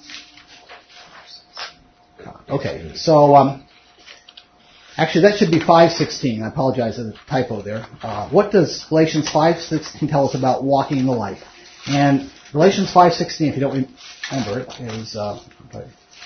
Okay, so um, actually that should be five sixteen. I apologize, there's a typo there. Uh, what does Galatians five sixteen tell us about walking in the light? And Galatians five sixteen, if you don't remember it, is uh, okay.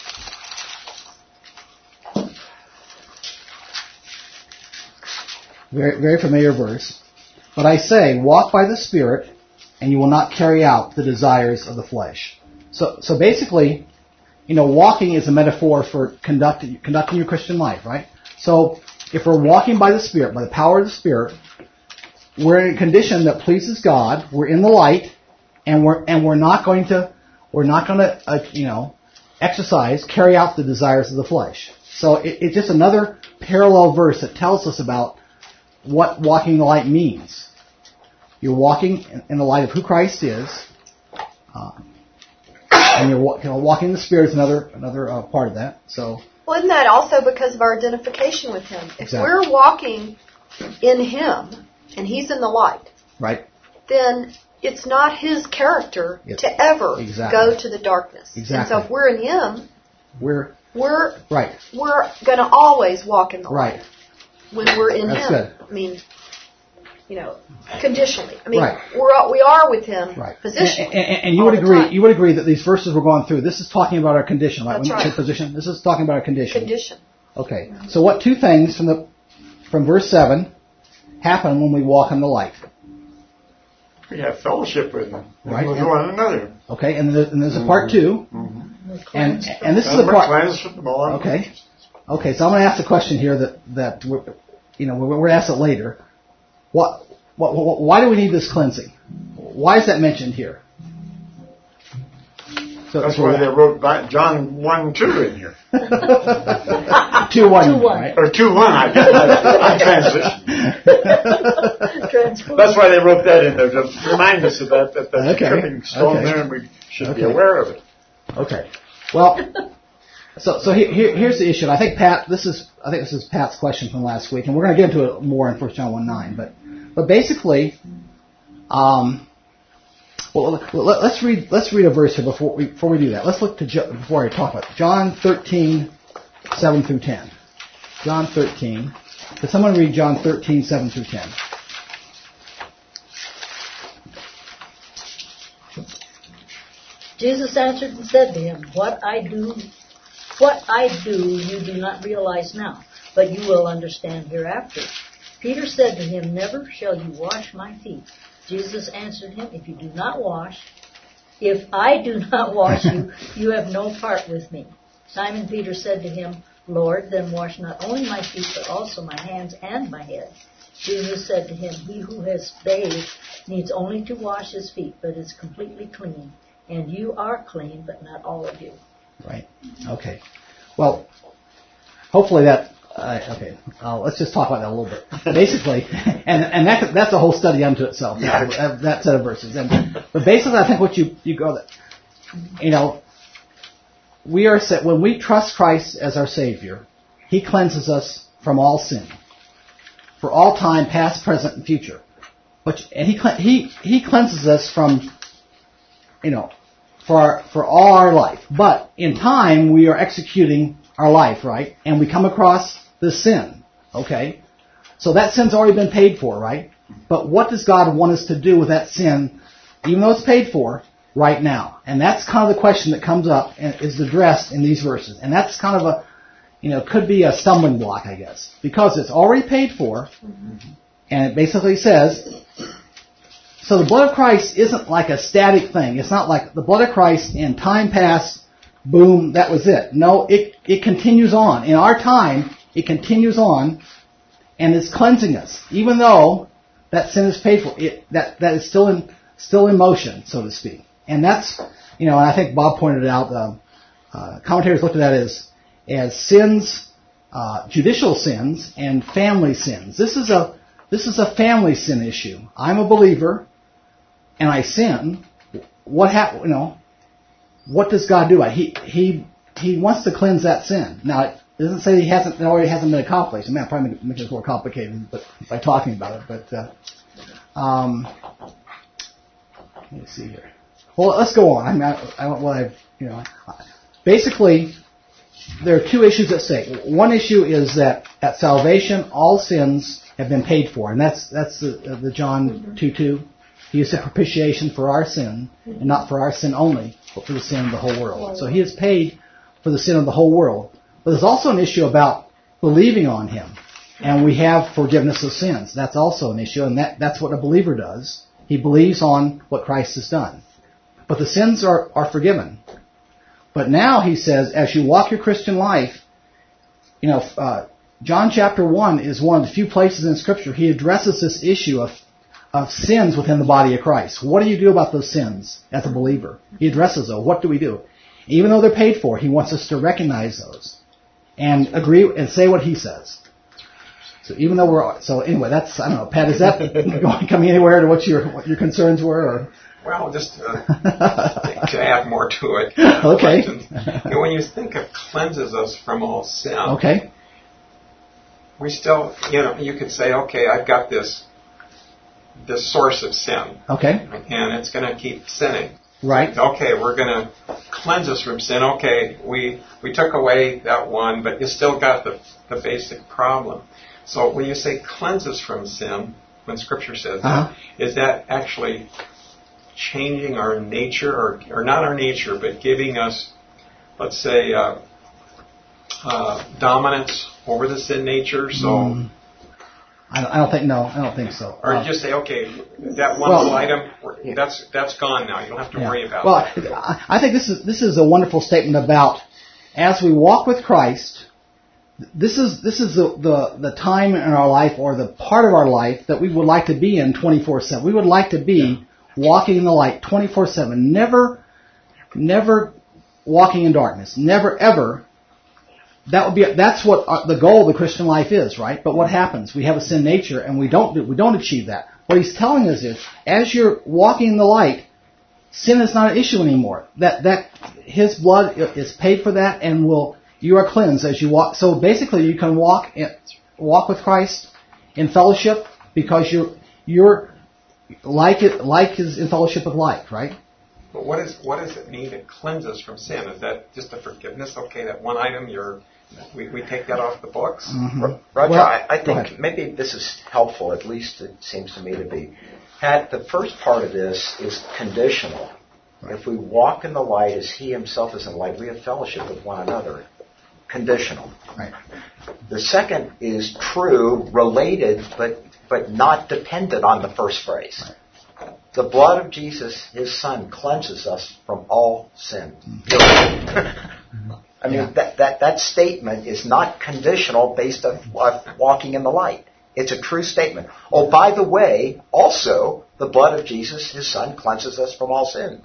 very very familiar verse. But I say, walk by the Spirit, and you will not carry out the desires of the flesh. So, so basically, you know, walking is a metaphor for conducting conducting your Christian life, right? So, if we're walking by the Spirit, by the power of the Spirit, we're in a condition that pleases God. We're in the light, and we're and we're not going to we're not going to uh, you know exercise carry out the desires of the flesh. So it, it's just another parallel verse that tells us about what walking in the light means. You're walking in the light of who Christ is, uh, and you're you know, walking in the Spirit is another another uh, part of that. So. Well, isn't that also because of our identification with Him? If Exactly. we're walking in Him and He's in the light, Right. then it's not His character Yes. to ever Exactly. go to the darkness. Exactly. And so if we're in Him, We're we're right. we're going to always walk in the Right. light when we're in That's Him. good. I mean, you know, conditionally. I mean, Right. we're we are with Him Right. positionally. And, and, and you all would the agree. time. You would agree that these verses we're going through. This is talking about our condition, right? That's When you say right. position. This is talking about our condition. Condition. Okay. So what two things from the from verse seven happen when we walk in the light? We have fellowship with Him. Right. With one another. Okay. And there's, and there's a part two. Mm-hmm. And and this is And the we're part. cleansed from all Okay. Okay. So I'm going to ask the question here that that we're, you know we're, we're asked it later. What, what what why do we need this cleansing? Why is that mentioned here? So, That's so why they wrote back John one two in here. two one, Two one. right? Or two one, I, I, I transitioned. transformed. That's why they wrote that in there, to remind us of that, that there's Okay. a tripping stone Okay. there, and we should Okay. be aware of it. Okay. Well, so so here, here, here's the issue. And I think Pat, this is I think this is Pat's question from last week, and we're going to get into it more in First John one nine. But but basically, um, well, let, let's read let's read a verse here before we before we do that. Let's look to Jo- before I talk about it. John thirteen seven through ten. John thirteen. Could someone read John thirteen seven through ten? Jesus answered and said to him, What I do, what I do you do not realize now, but you will understand hereafter. Peter said to him, Never shall you wash my feet. Jesus answered him, If you do not wash, if I do not wash you, you have no part with me. Simon Peter said to him, Lord, then wash not only my feet, but also my hands and my head. Jesus said to him, He who has bathed needs only to wash his feet, but is completely clean. And you are clean, but not all of you. Right. Okay. Well, hopefully that. Uh, okay. Uh, let's just talk about that a little bit. Basically, and and that that's a whole study unto itself. That, that, that set of verses. And but basically, I think what you you go that, you know, we are set when we trust Christ as our Savior. He cleanses us from all sin, for all time, past, present, and future. But and he he he cleanses us from. You know, for our, for all our life. But in time, we are executing our life, right? And we come across the sin, okay? So that sin's already been paid for, right? But what does God want us to do with that sin, even though it's paid for, right now? And that's kind of the question that comes up and is addressed in these verses. And that's kind of a, you know, could be a stumbling block, I guess. Because it's already paid for, and it basically says... So the blood of Christ isn't like a static thing. It's not like the blood of Christ in time past, boom, that was it. No, it, it continues on. In our time, it continues on and it's cleansing us. Even though that sin is paid for, it, that, that is still in, still in motion, so to speak. And that's, you know, and I think Bob pointed out, um, uh, commentators looked at that as, as sins, uh, judicial sins and family sins. This is a, this is a family sin issue. I'm a believer. And I sin, what hap- you know, what does God do? He he he wants to cleanse that sin. Now it doesn't say he hasn't it already hasn't been accomplished. I mean, I probably make it more complicated, but by talking about it. But uh, um, let me see here. Well, let's go on. I mean, I, I don't what I've you know. Basically, there are two issues at stake. One issue is that at salvation, all sins have been paid for, and that's that's the the John two two. He is a propitiation for our sin, and not for our sin only, but for the sin of the whole world. So he has paid for the sin of the whole world. But there's also an issue about believing on him. And we have forgiveness of sins. That's also an issue, and that, that's what a believer does. He believes on what Christ has done. But the sins are, are forgiven. But now he says, as you walk your Christian life, you know, uh, John chapter one is one of the few places in Scripture he addresses this issue of of sins within the body of Christ. What do you do about those sins as a believer? He addresses those. What do we do? Even though they're paid for, he wants us to recognize those and agree and say what he says. So even though we're so anyway, that's I don't know, Pat. Is that going coming anywhere to what your what your concerns were? Or? Well, just uh, to add more to it. Okay. You know, when you think of cleanses us from all sin, okay. We still, you know, you could say, okay, I've got this. This source of sin. Okay. And it's going to keep sinning. Right. Okay, we're going to cleanse us from sin. Okay, we we took away that one, but you still got the the basic problem. So when you say cleanse us from sin, when Scripture says uh-huh. that, is that actually changing our nature, or or not our nature, but giving us, let's say, uh, uh, dominance over the sin nature? So. Mm. I don't think, no, I don't think so. Or uh, just say, okay, that one well, little item, that's that's gone now. You don't have to yeah. worry about well, it. Well, I think this is this is a wonderful statement about as we walk with Christ. This is this is the, the, the time in our life or the part of our life that we would like to be in twenty-four seven. We would like to be yeah. walking in the light twenty-four seven. Never, never walking in darkness. Never, ever. That would be that's what the goal of the Christian life is, right? But what happens? We have a sin nature, and we don't do, we don't achieve that. what he's telling us is, as you're walking in the light, sin is not an issue anymore. That that his blood is paid for that, and will you are cleansed as you walk. So basically, you can walk in, walk with Christ in fellowship because you're you're like it like is in fellowship with like, right? But what is what does it mean to cleanse us from sin? Is that just a forgiveness? Okay, that one item you're we, we take that off the books? Mm-hmm. Roger, Well, I, I go think ahead. maybe this is helpful, at least it seems to me to be. Had the first part of this is conditional. Right. If we walk in the light as he himself is in the light, we have fellowship with one another. Conditional. Right. The second is true, related, but but not dependent on the first phrase. Right. The blood of Jesus, his son, cleanses us from all sin. Mm-hmm. I mean, yeah. that, that, that statement is not conditional based on walking in the light. It's a true statement. Oh, by the way, also, the blood of Jesus, his son, cleanses us from all sin.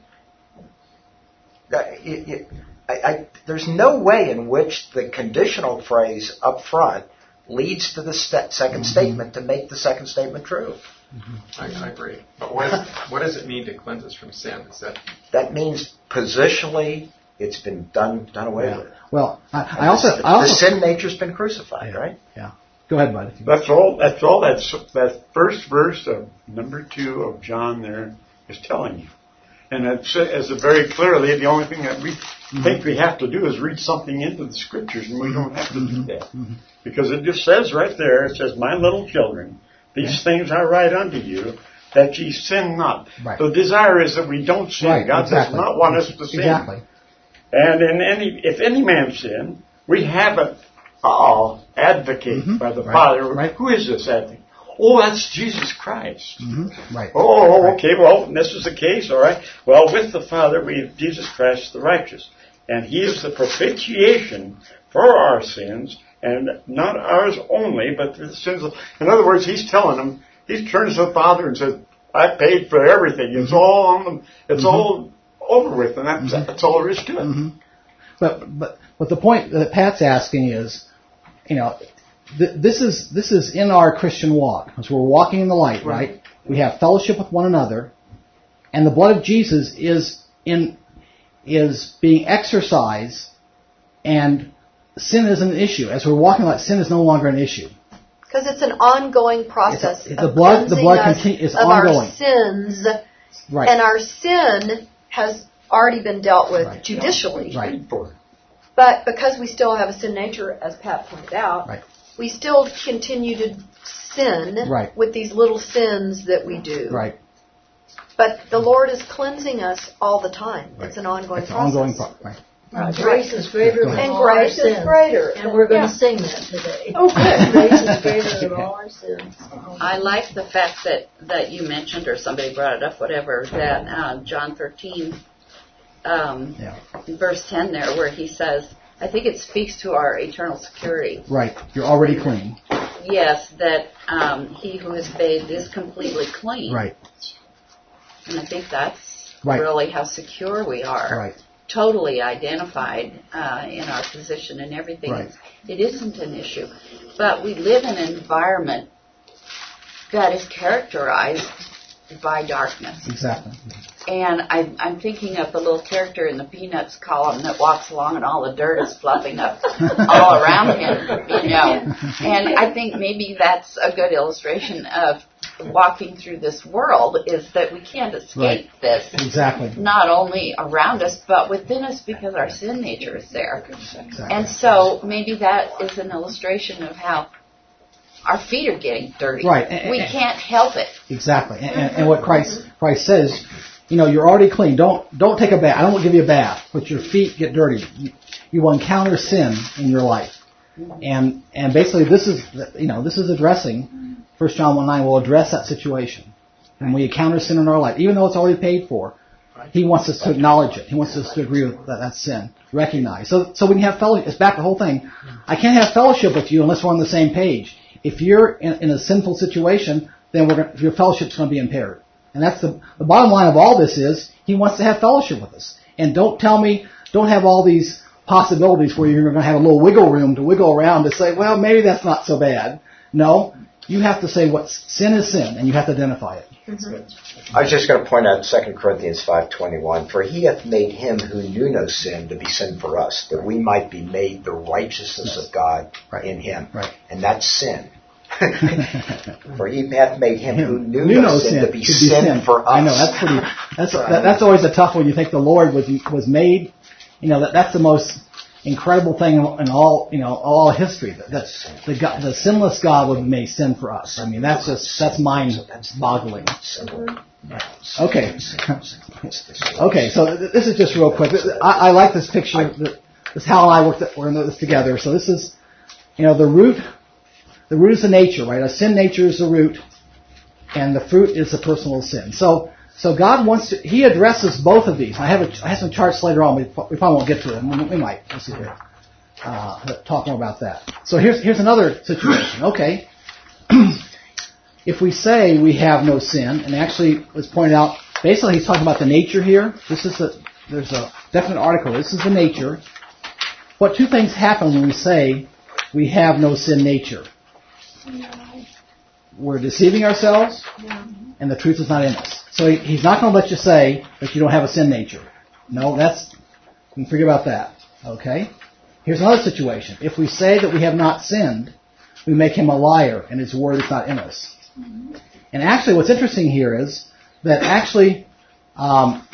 It, it, I, I, there's no way in which the conditional phrase up front leads to the st- second mm-hmm. statement to make the second statement true. Mm-hmm. I, I agree. But what, is, what does it mean to cleanse us from sin? Is that that means positionally it's been done done away yeah. with. Well, I, I also the, I also the sin nature's been crucified, yeah. right? Yeah. Go ahead, bud. That's all. That's all. That's that first verse of number two of John there is telling you, and it says it very clearly. The only thing that we mm-hmm. think we have to do is read something into the scriptures, and we don't have to mm-hmm. do that mm-hmm. because it just says right there. It says, "My little children, these yeah. things I write unto you, that ye sin not." Right. The desire is that we don't sin. Right, God exactly. does not want us to sin. Exactly. And in any, if any man sin, we have a uh, advocate mm-hmm. by the right. Father. Right. Who is this advocate? Oh, that's Jesus Christ. Mm-hmm. Right. Oh, right. okay. Well, this is the case. All right. Well, with the Father, we have Jesus Christ, the righteous, and He is the propitiation for our sins, and not ours only, but the sins of. In other words, He's telling them. He turns to the Father and says, "I paid for everything. It's mm-hmm. all on them. It's mm-hmm. all over with, and that's, mm-hmm. that's all there is to it." Mm-hmm. But but but the point that Pat's asking is, you know, th- this is this is in our Christian walk, as we're walking in the light, right? right? We have fellowship with one another, and the blood of Jesus is in is being exercised, and sin is an issue. As we're walking in the light, sin is no longer an issue. Because it's an ongoing process it's a, it's of the blood, the blood us continue, is of ongoing. our sins, right. and our sin has already been dealt with right. judicially. Right. But because we still have a sin nature, as Pat pointed out, right. we still continue to sin right. with these little sins that we do. Right. But the Lord is cleansing us all the time. Right. It's an ongoing it's process. An ongoing pro- right. Uh, grace is greater than and all grace our sins. is greater. And we're going yeah. to sing that today. Oh, good. Grace is greater than all our sins. I like the fact that, that you mentioned, or somebody brought it up, whatever, that uh, John thirteen, um, yeah. verse ten there, where he says, I think it speaks to our eternal security. Right. You're already clean. Yes, that um, he who is bathed is completely clean. Right. And I think that's right. really how secure we are. Right. Totally identified uh, in our position and everything. Right. It isn't an issue. But we live in an environment that is characterized by darkness. Exactly. And I, I'm thinking of the little character in the Peanuts column that walks along and all the dirt is fluffing up all around him, you know. And I think maybe that's a good illustration of walking through this world, is that we can't escape right. this. Exactly. Not only around us, but within us, because our sin nature is there. Exactly. And so maybe that is an illustration of how our feet are getting dirty. Right. And, we and, can't help it. Exactly. And, and, and what Christ Christ says, you know, you're already clean. Don't don't take a bath. I don't give you a bath, but your feet get dirty. You, you will encounter sin in your life. And and basically this is, you know, this is addressing, First John one nine will address that situation. When we encounter sin in our life, even though it's already paid for, He wants us to acknowledge it. He wants us to agree with that, that sin, recognize. So so we can have fellowship. It's back to the whole thing. I can't have fellowship with you unless we're on the same page. If you're in, in a sinful situation, then we're gonna, your fellowship's going to be impaired. And that's the, the bottom line of all this is, He wants to have fellowship with us. And don't tell me, don't have all these possibilities where you're going to have a little wiggle room to wiggle around to say, well, maybe that's not so bad. No, you have to say what sin is sin, and you have to identify it. Mm-hmm. I was just going to point out Second Corinthians five twenty-one. For he hath made him who knew no sin to be sin for us, that we might be made the righteousness yes. of God right. in him. Right. And that's sin. For he hath made him who knew, knew no sin, sin to be sin, sin for us. I know, that's pretty, that's, that, that's always a tough one. You think the Lord was, was made, you know, that, that's the most incredible thing in all, you know, all history. That, that the, God, the sinless God would make sin for us. I mean, that's just, that's mind-boggling. Okay. Okay, so this is just real quick. I, I like this picture. This Hal and I worked, we're in this together. So this is, you know, the root, the root is the nature, right? A sin nature is the root, and the fruit is the personal sin. So, so God wants to, He addresses both of these. I have a, I have some charts later on. We, we probably won't get to them. We, we might. Let's see here. Uh, talk more about that. So here's, here's another situation. Okay. If we say we have no sin, and actually, let's point out, basically he's talking about the nature here. This is a, there's a definite article. This is the nature. What two things happen when we say we have no sin nature? We're deceiving ourselves, and the truth is not in us. So he, he's not going to let you say that you don't have a sin nature. No, that's, you can forget about that. Okay? Here's another situation. If we say that we have not sinned, we make him a liar, and his word is not in us. And actually, what's interesting here is that actually um,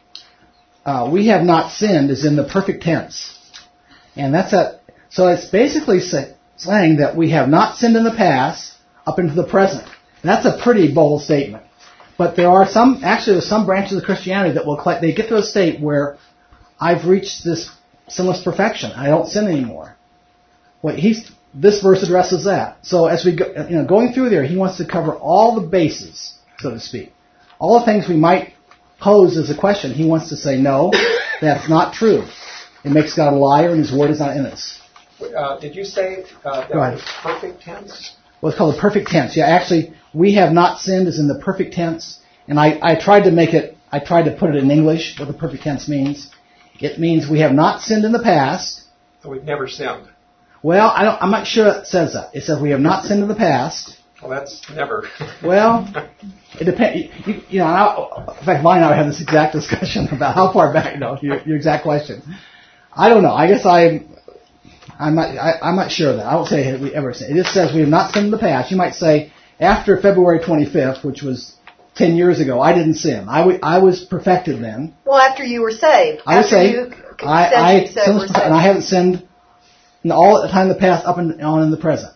uh, we have not sinned is in the perfect tense. And that's a, so it's basically say, saying that we have not sinned in the past up into the present. And that's a pretty bold statement. But there are some, actually there's some branches of Christianity that will, they get to a state where I've reached this sinless perfection. I don't sin anymore. Well, he's, this verse addresses that. So as we go, you know, going through there, he wants to cover all the bases, so to speak. All the things we might pose as a question, he wants to say, no, that's not true. It makes God a liar and his word is not in us. Uh, did you say uh, that was perfect tense? Well, it's called the perfect tense. Yeah, actually, we have not sinned is in the perfect tense. And I, I tried to make it, I tried to put it in English, what the perfect tense means. It means we have not sinned in the past. So we've never sinned. Well, I don't, I'm not sure it says that. It says we have not sinned in the past. Well, that's never. Well, it depends. You, you know, I, in fact, Mike and I had this exact discussion about how far back, you know, your, your exact question. I don't know. I guess I, I'm not, I, I'm not sure of that. I won't say we ever sinned. It just says we have not sinned in the past. You might say after February twenty-fifth, which was ten years ago, I didn't sin. I, w- I was perfected then. Well, after you were saved. I was saved. You I, said I, you said since, were saved. and I haven't sinned in all the time in the past up and on in the present.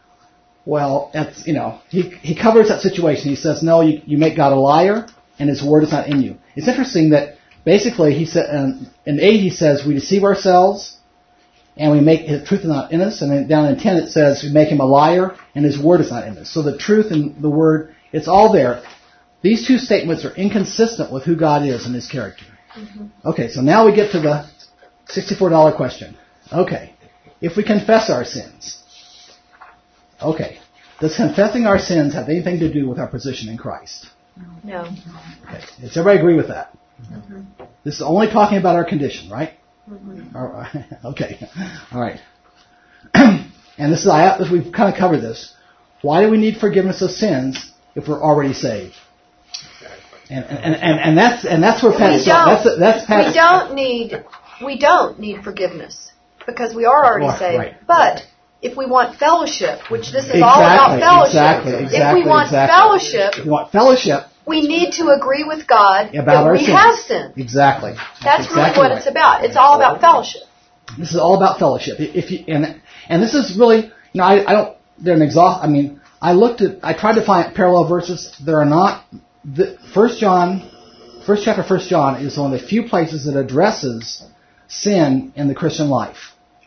Well, that's, you know, he, he covers that situation. He says, no, you, you make God a liar and his word is not in you. It's interesting that basically he said, um, in eight he says we deceive ourselves and we make his truth is not in us. And then down in ten it says we make him a liar and his word is not in us. So the truth and the word, it's all there. These two statements are inconsistent with who God is and his character. Mm-hmm. Okay, so now we get to the sixty-four dollars question. Okay, if we confess our sins. Okay, does confessing our sins have anything to do with our position in Christ? No. Okay, does everybody agree with that? Mm-hmm. This is only talking about our condition, right? Mm-hmm. All right. Okay. All right. And this is, I, we've kind of covered this. Why do we need forgiveness of sins if we're already saved? And and and, and that's and that's where Pat. We don't. That's that's Pat. We don't need. We don't need forgiveness because we are already Right, saved. right. But if we want fellowship, which this is Exactly, all about fellowship, exactly, exactly, if we want exactly. fellowship, If we want fellowship we need to agree with God about that our we sins. have sinned. Exactly. That's exactly really what right. it's about. It's all about fellowship. This is all about fellowship. If you and and this is really, you know, I, I don't. They're an exhaust. I mean, I looked at. I tried to find parallel verses. There are not. The First John, first chapter, First John is one of the few places that addresses sin in the Christian life.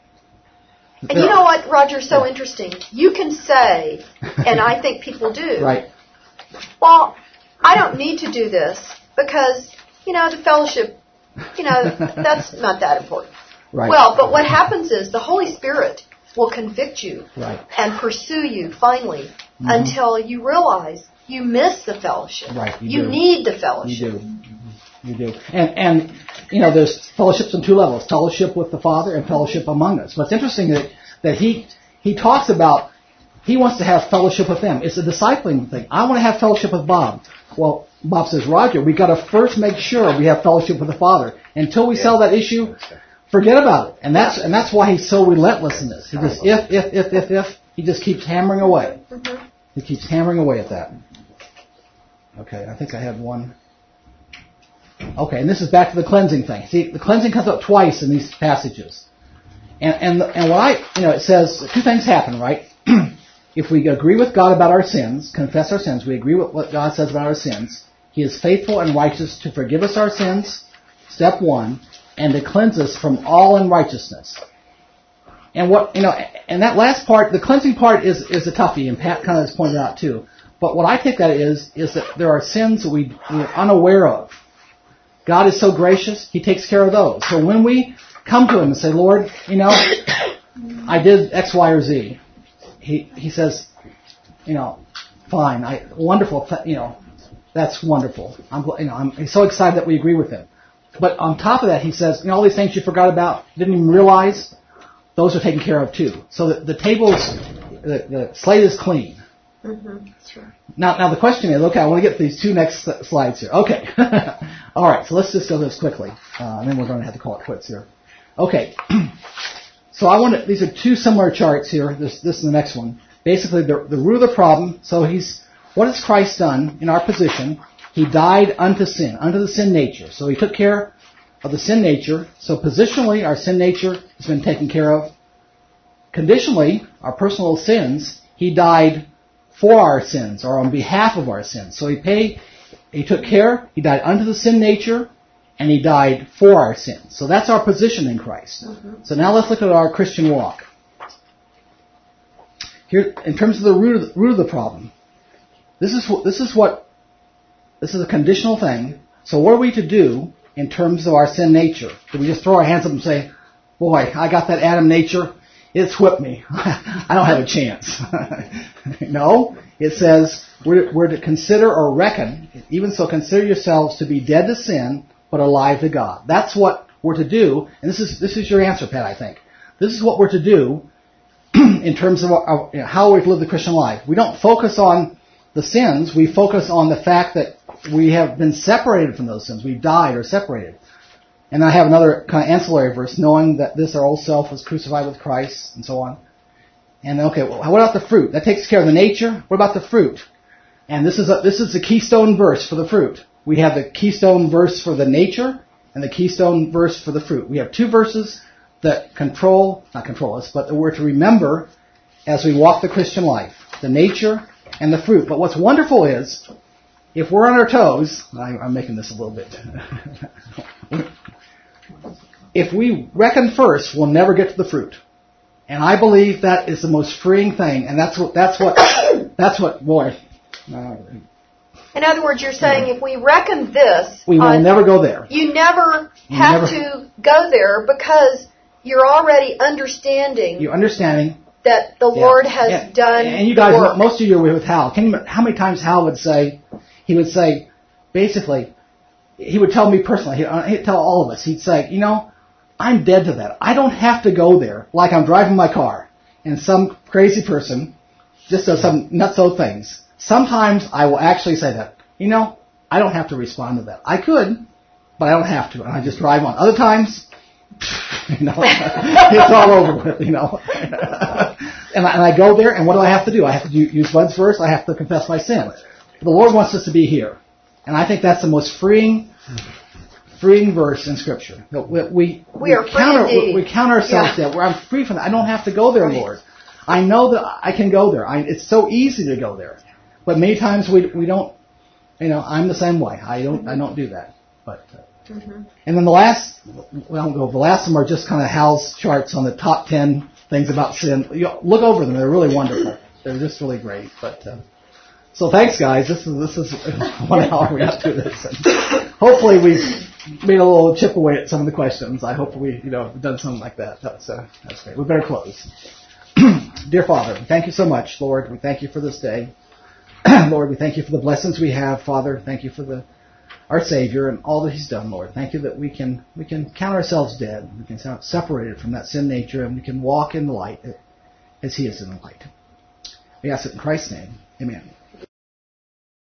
And you know what, Roger, so interesting. You can say, and I think people do, Right. well, I don't need to do this because, you know, the fellowship, you know, that's not that important. Right. Well, but what happens is the Holy Spirit will convict you Right. and pursue you finally mm-hmm. until you realize you miss the fellowship. Right. You, You do. need the fellowship. You do. You do. And, and, you know, there's fellowships on two levels. Fellowship with the Father and fellowship among us. But it's interesting that, that he, he talks about He wants to have fellowship with them. It's a discipling thing. I want to have fellowship with Bob. Well, Bob says, Roger, we've got to first make sure we have fellowship with the Father. Until we settle that issue, forget about it. And that's and that's why he's so relentless in this. He just, if, if, if, if, if, he just keeps hammering away. Mm-hmm. He keeps hammering away at that. Okay, I think I had one. Okay, and this is back to the cleansing thing. See, the cleansing comes up twice in these passages. And and and what I, you know, it says two things happen, right? If we agree with God about our sins, confess our sins, we agree with what God says about our sins, He is faithful and righteous to forgive us our sins, step one, and to cleanse us from all unrighteousness. And what, you know, and that last part, the cleansing part is, is a toughie, and Pat kind of has pointed out too. But what I think that is, is that there are sins that we, we're unaware of. God is so gracious, He takes care of those. So when we come to Him and say, Lord, you know, I did X, Y, or Z, He He says, you know, fine, I wonderful, you know, that's wonderful. I'm, you know, I'm so excited that we agree with Him. But on top of that, He says, you know, all these things you forgot about, didn't even realize, those are taken care of too. So the, the tables, the, the slate is clean. Mm-hmm. That's right. Now, now the question is, okay, I want to get to these two next slides here. Okay. All right, so let's just go this quickly, uh, and then we're going to have to call it quits here. Okay. So I want to, these are two similar charts here. This, this is the next one. Basically, the, the root of the problem. So he's, what has Christ done in our position? He died unto sin, unto the sin nature. So He took care of the sin nature. So positionally, our sin nature has been taken care of. Conditionally, our personal sins, He died for our sins, or on behalf of our sins. So He paid, He took care, He died unto the sin nature, and He died for our sins. So that's our position in Christ. Mm-hmm. So now let's look at our Christian walk. Here, in terms of the root of the, root of the problem, this is what, this is what, this is a conditional thing. So what are we to do in terms of our sin nature? Do we just throw our hands up and say, boy, I got that Adam nature, it's whipped me. I don't have a chance. No, it says we're, we're to consider or reckon, even so consider yourselves to be dead to sin, but alive to God. That's what we're to do, and this is this is your answer, Pat, I think. This is what we're to do in terms of our, you know, how we've lived the Christian life. We don't focus on the sins, we focus on the fact that we have been separated from those sins. We've died or separated. And I have another kind of ancillary verse, knowing that this, our old self, was crucified with Christ, and so on. And okay, well, what about the fruit? That takes care of the nature. What about the fruit? And this is a, this is the keystone verse for the fruit. We have the keystone verse for the nature and the keystone verse for the fruit. We have two verses that control, not control us, but that we're to remember as we walk the Christian life. The nature and the fruit. But what's wonderful is, if we're on our toes, I, I'm making this a little bit... If we reckon first, we'll never get to the fruit. And I believe that is the most freeing thing, and that's what, that's what, that's what, boy. Uh, In other words, you're saying yeah. if we reckon this... We will on, never go there. You never you have never, to go there because you're already understanding... You're understanding... That the yeah, Lord has yeah, done And you guys, work. Most of you were with Hal. Can you, how many times Hal would say, he would say, basically, he would tell me personally, he'd, he'd tell all of us, he'd say, you know, I'm dead to that. I don't have to go there like I'm driving my car and some crazy person just does some nutso things. Sometimes I will actually say that, you know, I don't have to respond to that. I could, but I don't have to, and I just drive on. Other times, you know, it's all over with, you know. and, I, and I go there, and what do I have to do? I have to do, use Bud's verse. I have to confess my sins. But the Lord wants us to be here. And I think that's the most freeing freeing verse in Scripture. We, we, we, we are counter, free we, we count ourselves yeah. there. Where I'm free from that. I don't have to go there, Lord. I know that I can go there. I, it's so easy to go there. But many times we we don't, you know, I'm the same way. I don't I don't do that. But uh, mm-hmm. And then the last, well, go. The last of them are just kind of Hal's charts on the top ten things about sin. You look over them; they're really wonderful. They're just really great. But uh, so thanks, guys. This is this is one hour we got to do this. And hopefully we've made a little chip away at some of the questions. I hope we you know done something like that. That's uh, that's great. We better close. Dear Father, thank you so much, Lord. We thank you for this day. Lord, we thank you for the blessings we have, Father. Thank you for the our Savior and all that He's done, Lord. Thank you that we can we can count ourselves dead. We can sound separated from that sin nature, and we can walk in the light as He is in the light. We ask it in Christ's name. Amen.